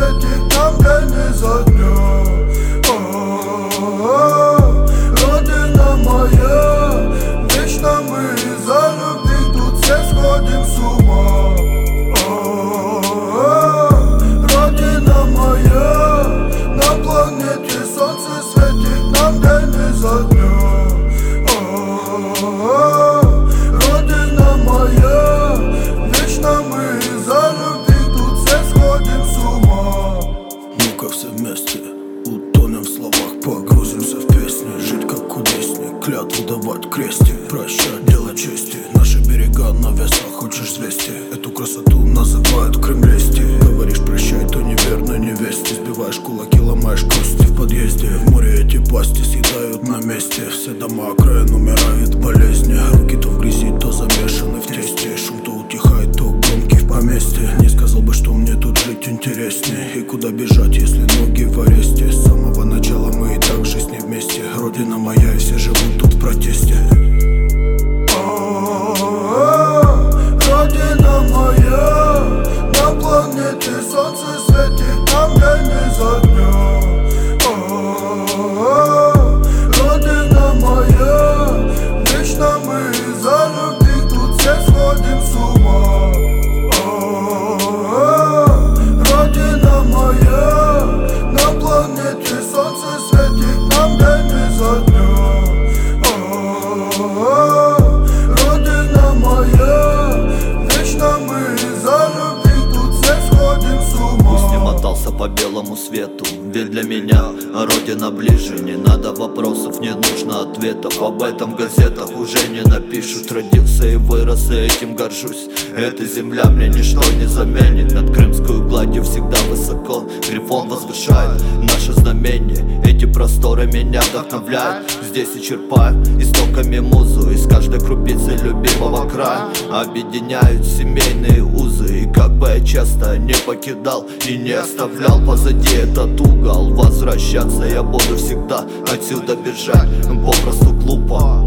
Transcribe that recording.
светит нам день изо дня. Родина моя, вечно мы из-за любви тут все сходим с ума. Родина моя, на планете солнце светит нам день изо дня. Родина моя, вечно мы из-за любви тут все сходим с ума. Ну-ка все вместе утонем в словах, погрузимся в песни. Жить как кудесник, клятву давать крести. Прощать, дело чести, наши берега на весах. Хочешь звести, эту красоту называют Крым-лести. Говоришь прощай, то неверной невесте. Сбиваешь кулаки, ломаешь кости в подъезде. В море эти пасти съедают на месте. Все дома окраин умирают болезни. Руки то в грязи, то замешаны в тесте. Шум то утихает, то громкий в поместье. Не сказал бы, что мне тут жить интереснее. И куда бежать, если ноги в аресте. С самого начала мы и так жизнь не вместе. Родина моя, и все живут тут в протесте. Родина моя, на планете солнце светит нам день изо дня. Родина моя, вечно мы из-за любви тут все сходим с ума. Родина моя, на планете солнце светит нам день изо дня. Родина моя, вечно мы из-за любви тут все сходим с ума. Пусть не мотался по белому свету, ведь для меня родина ближе. Не надо вопросов, не нужно ответов. Об этом в газетах уже не напишут. Родился и вырос, и этим горжусь. Эта земля мне ничто не заменит. Над крымскую гладью всегда высоко грифон возвышает наше знамение. Эти просторы меня вдохновляют. Здесь и черпаю истоками музу. Из каждой крупицы любимого края объединяют семейные узы. И как бы я часто не покидал и не оставлял позади этот угол, возвращаться я буду всегда, отсюда бежать попросту глупо.